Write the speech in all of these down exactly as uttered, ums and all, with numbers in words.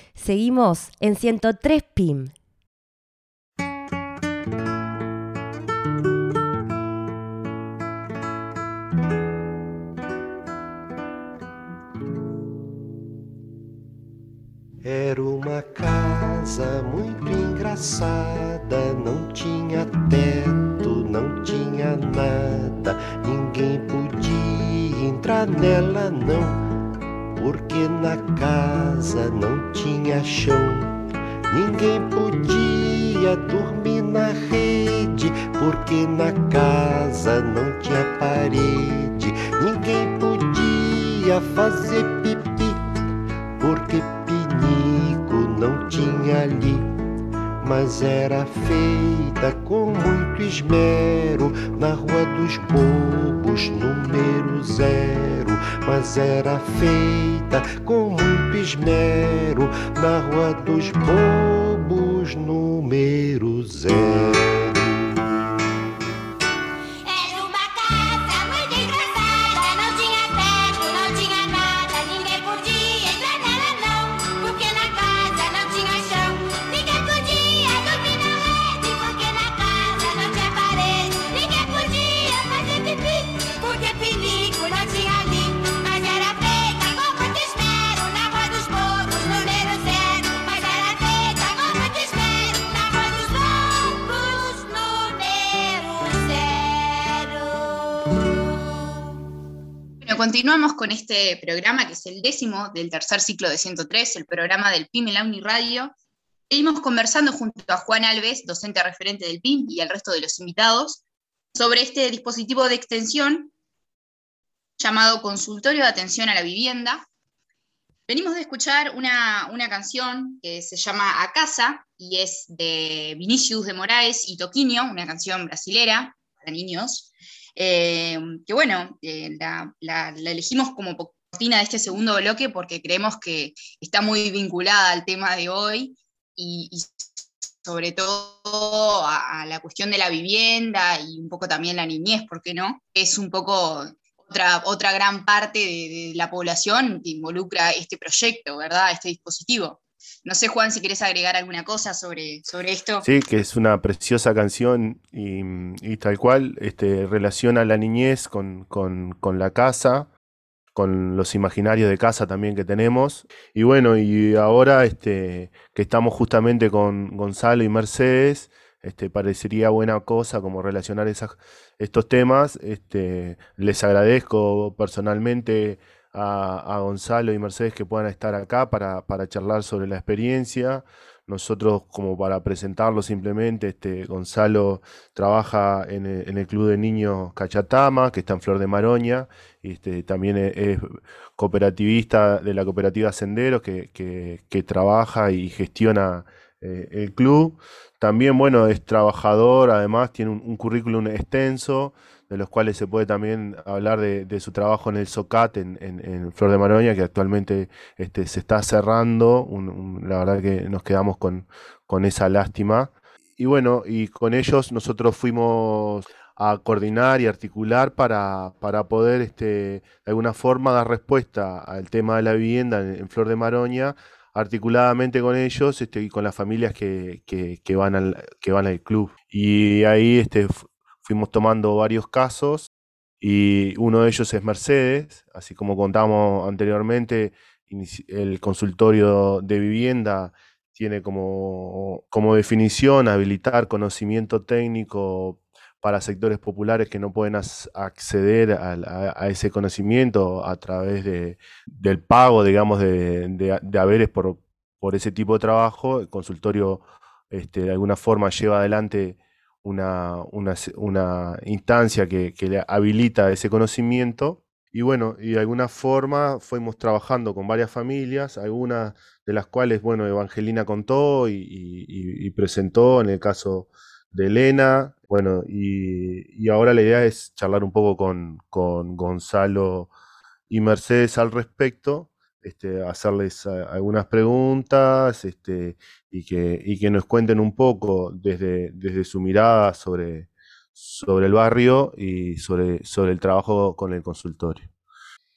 Seguimos en ciento tres P I M. Era uma casa muito engraçada, não tinha teto, não tinha nada, ninguém podia entrar nela não, porque na casa não tinha chão. Ninguém podia dormir na rede, porque na casa não tinha parede. Ninguém podia fazer pipi, porque não tinha ali, mas era feita com muito esmero na Rua dos Bobos, número zero. Mas era feita com muito esmero na Rua dos Bobos, número zero. Continuamos con este programa que es el décimo del tercer ciclo de ciento tres, el programa del P I M en la Uniradio. Seguimos conversando junto a Juan Alves, docente referente del P I M, y el resto de los invitados, sobre este dispositivo de extensión llamado Consultorio de Atención a la Vivienda. Venimos de escuchar una, una canción que se llama A Casa, y es de Vinícius de Moraes y Toquinho, una canción brasilera para niños. Eh, que bueno, eh, la, la, la elegimos como cortina de este segundo bloque porque creemos que está muy vinculada al tema de hoy y, y sobre todo a, a la cuestión de la vivienda y un poco también la niñez, ¿por qué no? Es un poco otra, otra gran parte de, de la población que involucra este proyecto, ¿verdad? Este dispositivo. No sé, Juan, si querés agregar alguna cosa sobre, sobre esto. Sí, que es una preciosa canción y, y tal cual este, relaciona la niñez con, con, con la casa, con los imaginarios de casa también que tenemos. Y bueno, y ahora este, que estamos justamente con Gonzalo y Mercedes, este, parecería buena cosa como relacionar esas, estos temas. Este, les agradezco personalmente A, a Gonzalo y Mercedes que puedan estar acá para, para charlar sobre la experiencia. Nosotros, como para presentarlo simplemente, este, Gonzalo trabaja en el, en el Club de Niños Cachatama, que está en Flor de Maroña, y este, también es, es cooperativista de la cooperativa Senderos, que, que, que trabaja y gestiona eh, el club. También, bueno, es trabajador, además tiene un, un currículum extenso, de los cuales se puede también hablar de, de su trabajo en el SOCAT en, en, en Flor de Maroña, que actualmente este, se está cerrando. Un, un, la verdad que nos quedamos con, con esa lástima. Y bueno, y con ellos nosotros fuimos a coordinar y articular para, para poder este, de alguna forma dar respuesta al tema de la vivienda en, en Flor de Maroña, articuladamente con ellos este, y con las familias que, que, que, van al, que van al club. Y ahí este, fuimos tomando varios casos y uno de ellos es Mercedes, así como contamos anteriormente, el consultorio de vivienda tiene como, como definición habilitar conocimiento técnico para sectores populares que no pueden as, acceder a, a, a ese conocimiento a través de, del pago, digamos, de, de, de haberes por, por ese tipo de trabajo. El consultorio este, de alguna forma lleva adelante Una, una, una instancia que, que le habilita ese conocimiento. Y bueno, y de alguna forma fuimos trabajando con varias familias, algunas de las cuales, bueno, Evangelina contó y, y, y presentó, en el caso de Elena. Bueno, y, y ahora la idea es charlar un poco con, con Gonzalo y Mercedes al respecto. Este, hacerles a, algunas preguntas este, y, que, y que nos cuenten un poco desde, desde su mirada sobre, sobre el barrio y sobre, sobre el trabajo con el consultorio.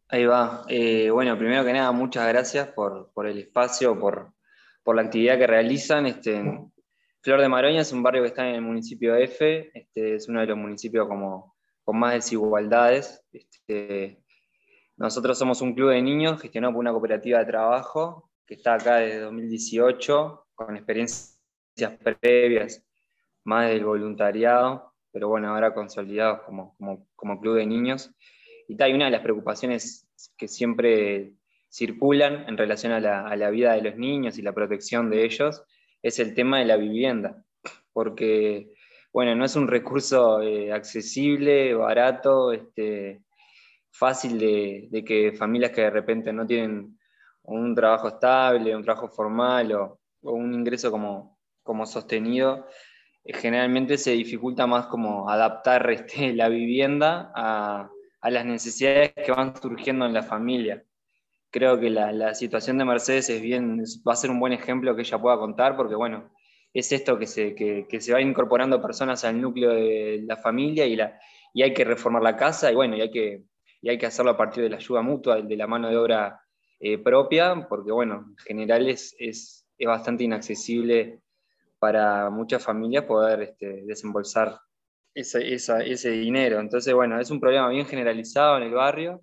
Ahí va. Eh, bueno, primero que nada, muchas gracias por, por el espacio, por, por la actividad que realizan. Este, Flor de Maroña es un barrio que está en el municipio de F, este, es uno de los municipios como, con más desigualdades. Este, nosotros somos un club de niños gestionado por una cooperativa de trabajo que está acá desde dos mil dieciocho, con experiencias previas, más del voluntariado, pero bueno, ahora consolidados como, como, como club de niños. Y tal, y una de las preocupaciones que siempre circulan en relación a la, a la vida de los niños y la protección de ellos es el tema de la vivienda, porque, bueno, no es un recurso eh, accesible, barato, este, fácil de, de que familias que de repente no tienen un trabajo estable, un trabajo formal o, o un ingreso como, como sostenido, eh, generalmente se dificulta más como adaptar este, la vivienda a, a las necesidades que van surgiendo en la familia. Creo que la, la situación de Mercedes es bien, va a ser un buen ejemplo que ella pueda contar, porque bueno, es esto que se, que, que se va incorporando personas al núcleo de la familia y, la, y hay que reformar la casa y bueno, y hay que, y hay que hacerlo a partir de la ayuda mutua, de la mano de obra eh, propia, porque bueno, en general es, es, es bastante inaccesible para muchas familias poder este, desembolsar ese, esa, ese dinero. Entonces, bueno, es un problema bien generalizado en el barrio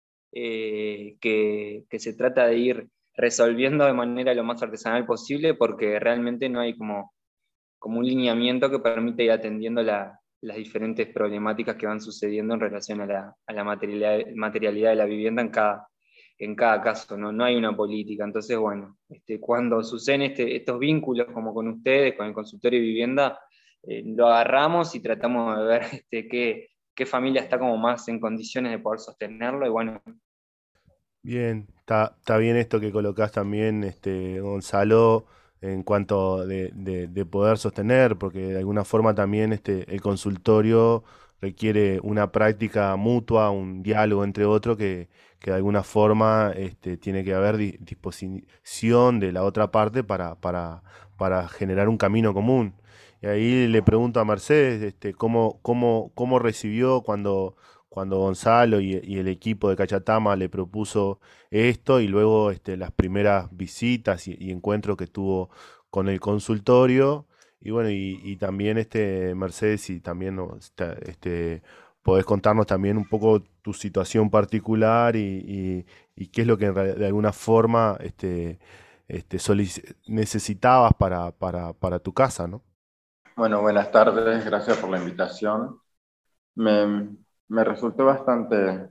eh, que, que se trata de ir resolviendo de manera lo más artesanal posible porque realmente no hay como, como un lineamiento que permite ir atendiendo la, las diferentes problemáticas que van sucediendo en relación a la, a la materialidad, materialidad de la vivienda en cada, en cada caso, ¿no? No hay una política. Entonces, bueno, este, cuando suceden este, estos vínculos como con ustedes, con el consultorio de vivienda, eh, lo agarramos y tratamos de ver este, qué, qué familia está como más en condiciones de poder sostenerlo y bueno. Bien, está, está bien esto que colocás también, este, Gonzalo, en cuanto de, de- de poder sostener, porque de alguna forma también este, el consultorio requiere una práctica mutua, un diálogo entre otros, que, que de alguna forma este, tiene que haber di- disposición de la otra parte para, para, para generar un camino común. Y ahí le pregunto a Mercedes, este, cómo, cómo, cómo recibió cuando cuando Gonzalo y, y el equipo de Cachatama le propuso esto y luego este, las primeras visitas y, y encuentros que tuvo con el consultorio. Y bueno, y, y también este, Mercedes, y también ¿no? Está, este, podés contarnos también un poco tu situación particular y, y- y qué es lo que en real- de alguna forma este, este, solici- necesitabas para, para, para tu casa, ¿no? Bueno, buenas tardes, gracias por la invitación. Me, me resultó bastante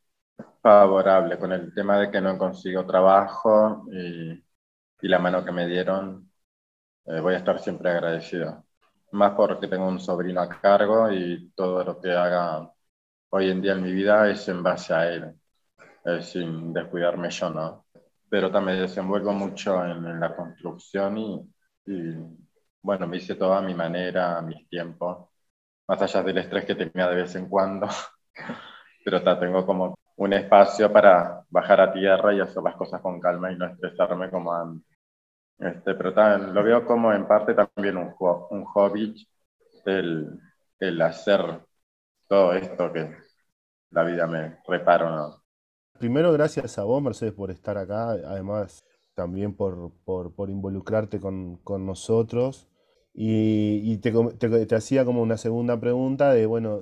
favorable con el tema de que no consigo trabajo y, y la mano que me dieron. Eh, voy a estar siempre agradecido. Más porque tengo un sobrino a cargo y todo lo que haga hoy en día en mi vida es en base a él, eh, sin descuidarme yo, ¿no? Pero también me desenvuelvo mucho en, en la construcción y, y, bueno, me hice todo a mi manera, a mis tiempos, más allá del estrés que tenía de vez en cuando, pero ta, tengo como un espacio para bajar a tierra y hacer las cosas con calma y no estresarme como antes. Este, pero ta, lo veo como en parte también un, jo- un hobby, el, el hacer todo esto que la vida me repara, ¿no? Primero, gracias a vos, Mercedes, por estar acá, además también por, por, por involucrarte con, con nosotros. Y, y te, com- te- te hacía como una segunda pregunta de, bueno,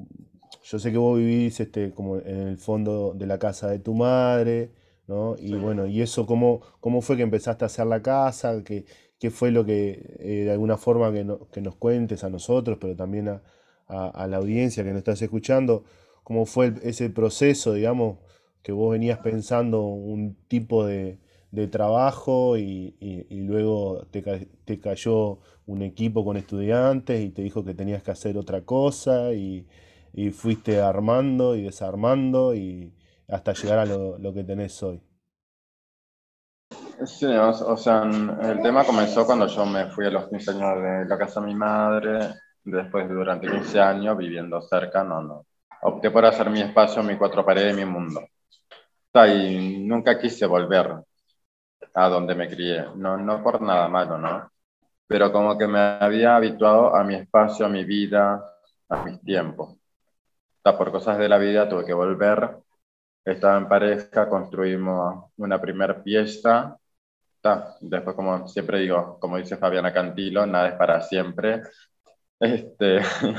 yo sé que vos vivís este, como en el fondo de la casa de tu madre, ¿no? Y Sí. bueno, ¿y eso cómo, cómo fue que empezaste a hacer la casa? ¿Qué, qué fue lo que, eh, de alguna forma, que, no- que nos cuentes a nosotros, pero también a, a- a la audiencia que nos estás escuchando? ¿Cómo fue el- ese proceso, digamos? Que vos venías pensando un tipo de, de trabajo y, y- y luego te, ca- te cayó un equipo con estudiantes y te dijo que tenías que hacer otra cosa y, y fuiste armando y desarmando y hasta llegar a lo, lo que tenés hoy. Sí, o, o sea, el tema comenzó cuando yo me fui a los quince años de la casa de mi madre, después durante quince años viviendo cerca, no, no. Opté por hacer mi espacio, mi cuatro paredes, mi mundo. O sea, y nunca quise volver a donde me crié, no, no por nada malo, ¿no? Pero como que me había habituado a mi espacio, a mi vida, a mis tiempos. O sea, por cosas de la vida tuve que volver estaba en pareja, construimos una primera pieza. Ta, Después, como siempre digo, como dice Fabiana Cantilo, nada es para siempre. Este,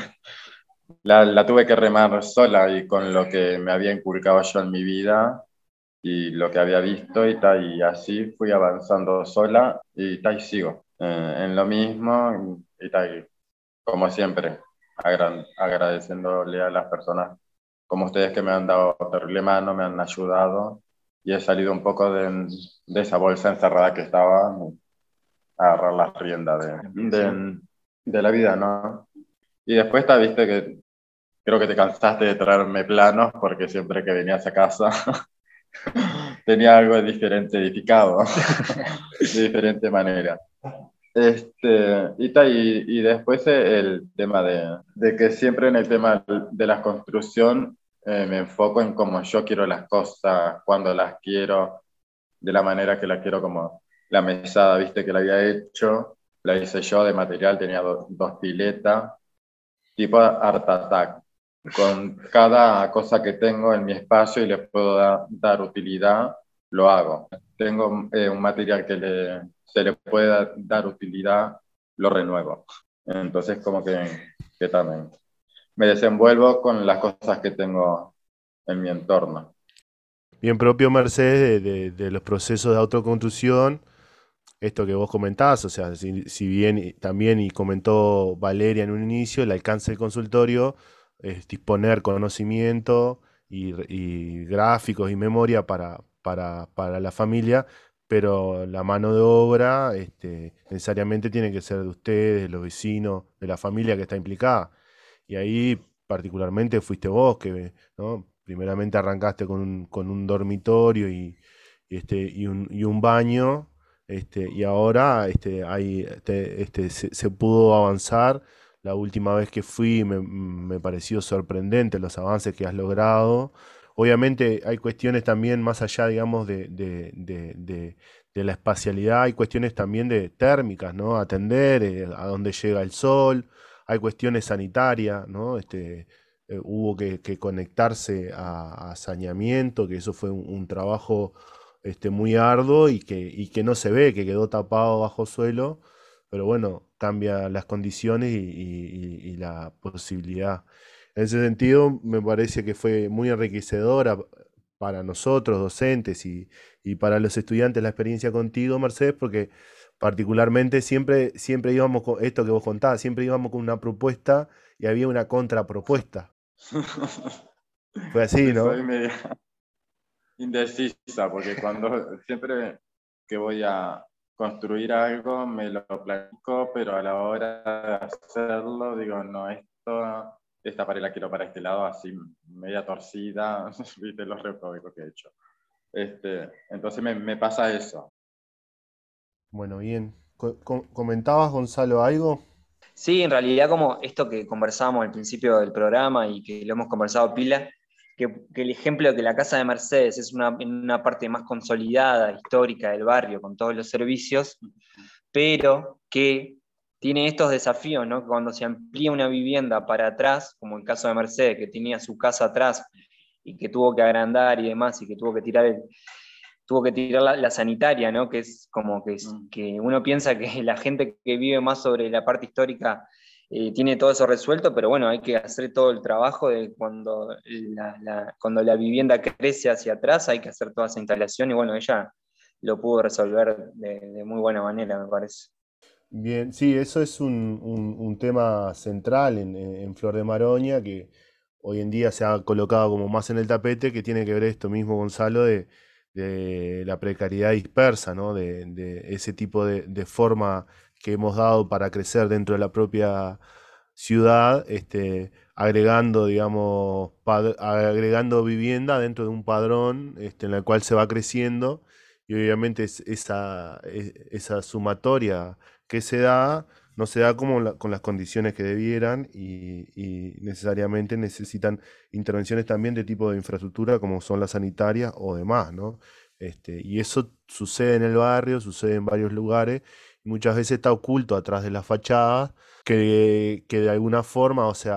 la, la tuve que remar sola y con lo que me había inculcado yo en mi vida y lo que había visto y tal, y así fui avanzando sola y tal, y sigo eh, en lo mismo y tal, como siempre, agra- agradeciéndole a las personas como ustedes que me han dado terrible mano, me han ayudado y he salido un poco de, de esa bolsa encerrada que estaba, a agarrar las riendas de, de, de la vida, ¿no? Y después está, viste que creo que te cansaste de traerme planos porque siempre que venías a casa tenía algo diferente edificado, de diferente manera. Este, y, ta, y, y después el tema de, de que siempre en el tema de la construcción eh, me enfoco en cómo yo quiero las cosas, cuando las quiero, de la manera que la quiero, como la mesada, viste, que la había hecho, la hice yo de material, tenía do- dos piletas, tipo Art Attack, con cada cosa que tengo en mi espacio y le puedo da- dar utilidad, lo hago. Tengo eh, un material que le, se le puede da- dar utilidad, lo renuevo. Entonces, como que, que también me desenvuelvo con las cosas que tengo en mi entorno. Bien propio, Mercedes, de, de- de los procesos de autoconstrucción, esto que vos comentás, o sea, si, si bien y- también, y comentó Valeria en un inicio, el alcance del consultorio es disponer conocimiento y, re- y gráficos y memoria para, para, para la familia, pero la mano de obra este, necesariamente tiene que ser de ustedes, de los vecinos, de la familia que está implicada. Y ahí particularmente fuiste vos que, ¿no? Primeramente arrancaste con un, con un dormitorio y, y este, y un, y un baño, este, y ahora este, hay, este, este, se, se pudo avanzar. La última vez que fui me, me pareció sorprendente los avances que has logrado. Obviamente hay cuestiones también más allá, digamos, de, de, de, de- de la espacialidad, hay cuestiones también de térmicas, ¿no? Atender eh, a dónde llega el sol, hay cuestiones sanitarias, ¿no? Este, eh, hubo que, que conectarse a, a saneamiento, que eso fue un, un trabajo este, muy arduo y que, y que no se ve, que quedó tapado bajo suelo, pero bueno, cambia las condiciones y, y- y- y la posibilidad. En ese sentido, me parece que fue muy enriquecedora para nosotros, docentes, y, y para los estudiantes la experiencia contigo, Mercedes, porque particularmente siempre, siempre íbamos con esto que vos contabas, siempre íbamos con una propuesta y había una contrapropuesta. Fue así, Sí, ¿no? soy media indecisa, porque cuando siempre que voy a construir algo me lo planifico, pero a la hora de hacerlo digo, no, esto, esta pared la quiero para este lado, así media torcida, viste los reproductos que he hecho. Este, entonces me, me pasa eso. Bueno, bien. Co- co- ¿Comentabas, Gonzalo, algo? Sí, en realidad como esto que conversábamos al principio del programa y que lo hemos conversado pila, que, que el ejemplo de que la casa de Mercedes es una, en una parte más consolidada, histórica del barrio, con todos los servicios, pero que tiene estos desafíos, ¿no? Cuando se amplía una vivienda para atrás, como el caso de Mercedes, que tenía su casa atrás y que tuvo que agrandar y demás, y que tuvo que tirar el, tuvo que tirar la, la sanitaria, ¿no? Que es como que, es, que uno piensa que la gente que vive más sobre la parte histórica eh, tiene todo eso resuelto, pero bueno, hay que hacer todo el trabajo de cuando la, la, cuando la vivienda crece hacia atrás, hay que hacer toda esa instalación y bueno, ella lo pudo resolver de, de muy buena manera, me parece. Bien, sí, eso es un, un- un tema central en, en- en Flor de Maroña, que hoy en día se ha colocado como más en el tapete, que tiene que ver esto mismo, Gonzalo, de, de la precariedad dispersa, ¿no? De, de ese tipo de, de forma que hemos dado para crecer dentro de la propia ciudad, este, agregando, digamos, pad- agregando vivienda dentro de un padrón, este, en el cual se va creciendo, y obviamente es- esa, e- esa sumatoria que se da, no se da como la- con las condiciones que debieran y, y necesariamente necesitan intervenciones también de tipo de infraestructura como son las sanitarias o demás, ¿no? Este, y eso sucede en el barrio, sucede en varios lugares y muchas veces está oculto atrás de las fachadas que, que de alguna forma, o sea,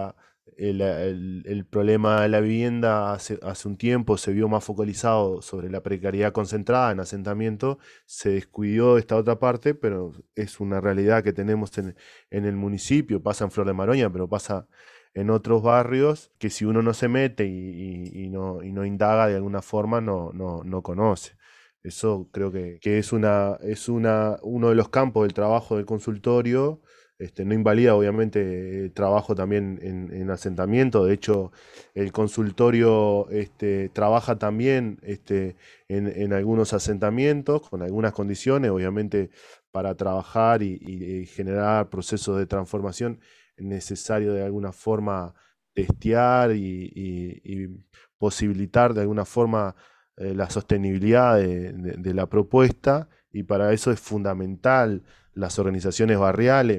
el, el- el problema de la vivienda hace, hace un tiempo se vio más focalizado sobre la precariedad concentrada en asentamiento, se descuidó esta otra parte, pero es una realidad que tenemos en, en el municipio, pasa en Flor de Maroña, pero pasa en otros barrios que si uno no se mete y, y- y no, y no indaga de alguna forma, no, no, no conoce. Eso creo que, que es una, es una, uno de los campos del trabajo del consultorio. Este, no invalida obviamente el trabajo también en, en asentamiento. De hecho, el consultorio este, trabaja también este, en, en algunos asentamientos con algunas condiciones, obviamente para trabajar y, y- y generar procesos de transformación es necesario de alguna forma testear y, y- y posibilitar de alguna forma eh, la sostenibilidad de, de- de la propuesta, y para eso es fundamental las organizaciones barriales,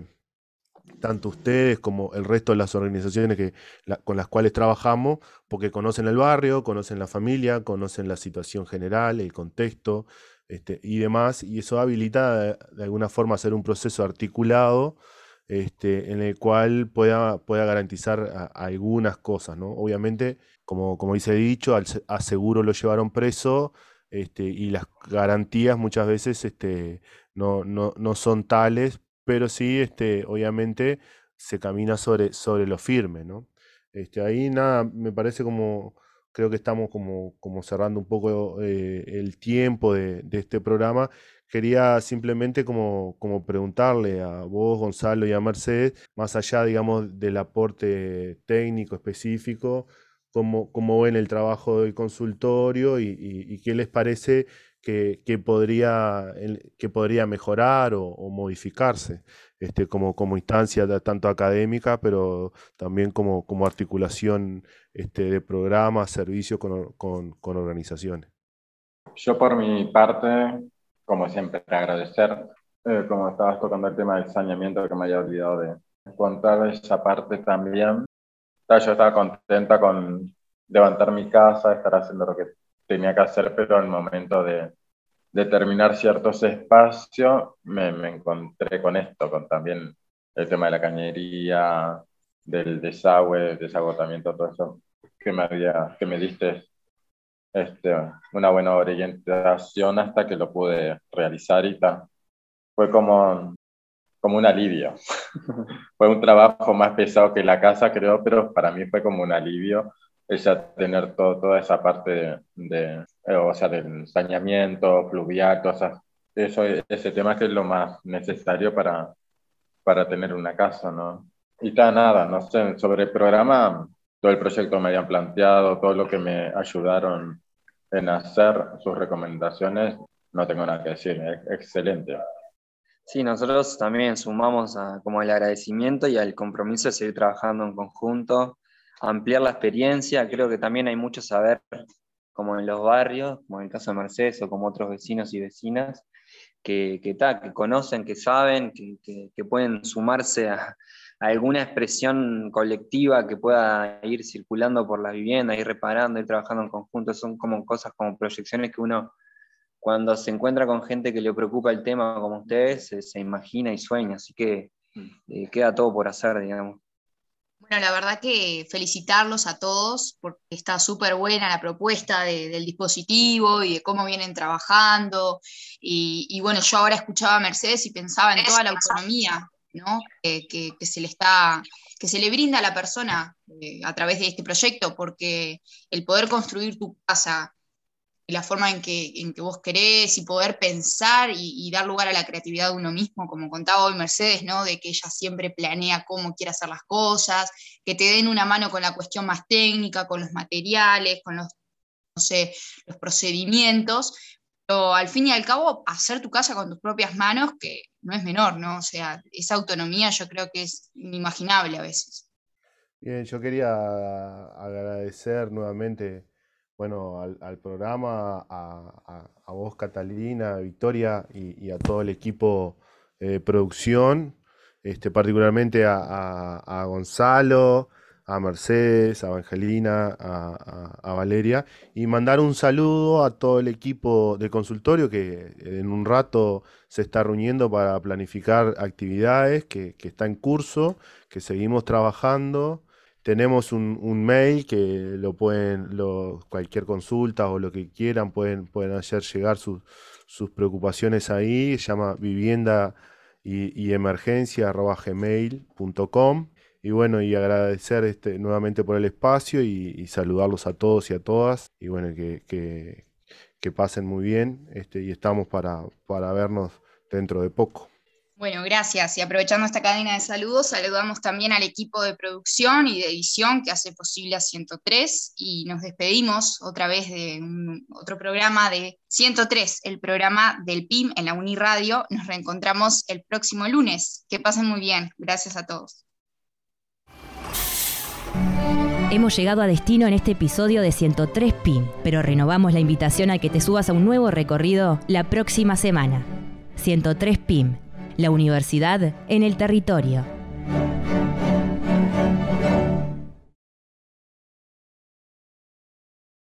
tanto ustedes como el resto de las organizaciones que, la- con las cuales trabajamos, porque conocen el barrio, conocen la familia, conocen la situación general, el contexto, este, y demás, y eso habilita de, de alguna forma hacer un proceso articulado, este, en el cual pueda, pueda garantizar a- algunas cosas, ¿no? Obviamente, como, como dice dicho, al, se- a Seguro lo llevaron preso, este, y las garantías muchas veces este, no, no, no son tales, pero sí, este, obviamente, se camina sobre, sobre lo firme, ¿no? Este, ahí nada, me parece como, creo que estamos como, como cerrando un poco eh, el tiempo de, de este programa. Quería simplemente como, como preguntarle a vos, Gonzalo, y a Mercedes, más allá, digamos, del aporte técnico específico, cómo, cómo ven el trabajo del consultorio y, y- y qué les parece que, que podría, el- que podría mejorar o, o modificarse, este, como, como instancia de- tanto académica, pero también como, como articulación este, de programas, servicios con, or- con, con organizaciones. Yo por mi parte, como siempre, agradecer, eh, como estabas tocando el tema del saneamiento, que me había olvidado de contar esa parte también. Ah, yo estaba contenta con levantar mi casa, estar haciendo lo que tenía que hacer, pero al momento de, de terminar ciertos espacios me, me encontré con esto, con también el tema de la cañería, del desagüe, desagotamiento, todo eso que me, había, que me diste este, una buena orientación hasta que lo pude realizar y ta. Fue como, como un alivio. Fue un trabajo más pesado que la casa, creo, pero para mí fue como un alivio el ya tener todo, toda esa parte de, de, eh, o sea, del saneamiento fluvial, todas esas- eso, ese tema que es lo más necesario para, para tener una casa, ¿no? Y ta, nada, no sé, sobre el programa, todo el proyecto me habían planteado, todo lo que me ayudaron en hacer, sus recomendaciones, no tengo nada que decir, es excelente. Sí, nosotros también sumamos a, como el agradecimiento y al compromiso de seguir trabajando en conjunto, ampliar la experiencia. Creo que también hay mucho saber, como en los barrios, como en el caso de Mercedes o como otros vecinos y vecinas, que, que, ta, que conocen, que saben, que, que, que pueden sumarse a, a alguna expresión colectiva que pueda ir circulando por la vivienda, ir reparando, ir trabajando en conjunto. Son como cosas, como proyecciones que uno, cuando se encuentra con gente que le preocupa el tema como ustedes, se, se imagina y sueña, así que eh, queda todo por hacer, digamos. Bueno, la verdad que felicitarlos a todos porque está súper buena la propuesta de- del dispositivo y de cómo vienen trabajando. Y, y bueno, yo ahora escuchaba a Mercedes y pensaba en toda la autonomía, ¿no? que, que- que se le está, que se le brinda a la persona eh, a través de este proyecto, porque el poder construir tu casa y la forma en que, en que vos querés y poder pensar y, y dar lugar a la creatividad de uno mismo, como contaba hoy Mercedes, ¿no? De que ella siempre planea cómo quiere hacer las cosas, que te den una mano con la cuestión más técnica, con los materiales, con los, no sé, los procedimientos, pero al fin y al cabo hacer tu casa con tus propias manos, que no es menor, ¿no? O sea, esa autonomía yo creo que es inimaginable a veces. Bien, yo quería agradecer nuevamente, bueno, al, al programa, a, a- a vos, Catalina, a Victoria y, y a todo el equipo de producción, este, particularmente a, a- a Gonzalo, a Mercedes, a Evangelina, a, a- a Valeria, y mandar un saludo a todo el equipo de consultorio que en un rato se está reuniendo para planificar actividades que, que está en curso, que seguimos trabajando. tenemos un, un mail que lo pueden, lo, cualquier consulta o lo que quieran, pueden, pueden hacer llegar sus, sus preocupaciones ahí. Se llama vivienda y, y emergencia arroba gmail punto com. Y bueno, y agradecer este, nuevamente por el espacio y, y saludarlos a todos y a todas. Y bueno, que, que, que pasen muy bien este, y estamos para, para vernos dentro de poco. Bueno, gracias. Y aprovechando esta cadena de saludos, saludamos también al equipo de producción y de edición que hace posible a ciento tres y nos despedimos otra vez de un, otro programa de ciento tres, el programa del P I M en la Uniradio. Nos reencontramos el próximo lunes. Que pasen muy bien. Gracias a todos. Hemos llegado a destino en este episodio de ciento tres P I M, pero renovamos la invitación a que te subas a un nuevo recorrido la próxima semana. ciento tres P I M, la universidad en el territorio.